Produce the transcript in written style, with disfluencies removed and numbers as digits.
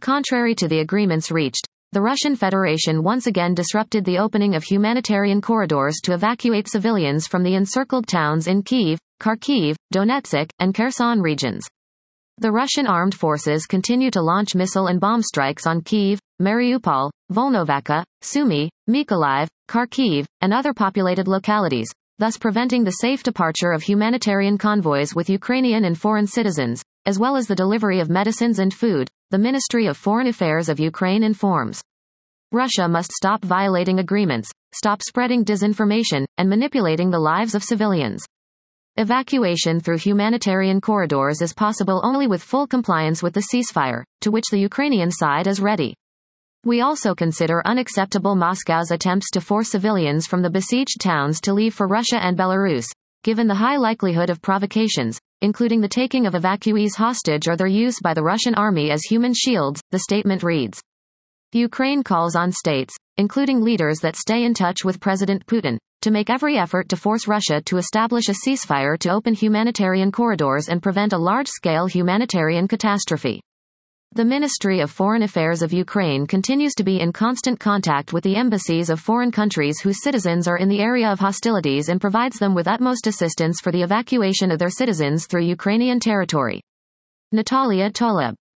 Contrary to the agreements reached, the Russian Federation once again disrupted the opening of humanitarian corridors to evacuate civilians from the encircled towns in Kyiv, Kharkiv, Donetsk, and Kherson regions. The Russian armed forces continue to launch missile and bomb strikes on Kyiv, Mariupol, Volnovakha, Sumy, Mykolaiv, Kharkiv, and other populated localities, thus preventing the safe departure of humanitarian convoys with Ukrainian and foreign citizens, as well as the delivery of medicines and food, the Ministry of Foreign Affairs of Ukraine informs. Russia must stop violating agreements, stop spreading disinformation, and manipulating the lives of civilians. Evacuation through humanitarian corridors is possible only with full compliance with the ceasefire, to which the Ukrainian side is ready. We also consider unacceptable Moscow's attempts to force civilians from the besieged towns to leave for Russia and Belarus, given the high likelihood of provocations, including the taking of evacuees hostage or their use by the Russian army as human shields, the statement reads. Ukraine calls on states, including leaders that stay in touch with President Putin, to make every effort to force Russia to establish a ceasefire to open humanitarian corridors and prevent a large-scale humanitarian catastrophe. The Ministry of Foreign Affairs of Ukraine continues to be in constant contact with the embassies of foreign countries whose citizens are in the area of hostilities and provides them with utmost assistance for the evacuation of their citizens through Ukrainian territory. Natalia Toleb.